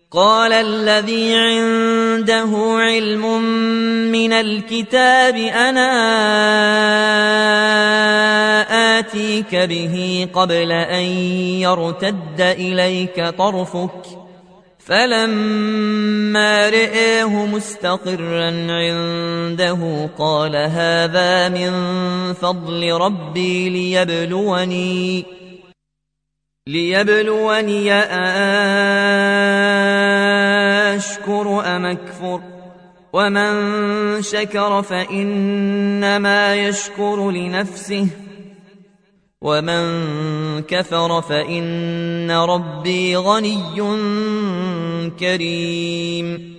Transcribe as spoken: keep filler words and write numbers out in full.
قال الذي عنده علم من الكتاب أنا آتيك به قبل أن يرتد إليك طرفك فلما رآه مستقرا عنده قال هذا من فضل ربي ليبلوني ليبلوني أشكر أم أكفر ومن شكر فإنما يشكر لنفسه ومن كفر فإن ربي غني كريم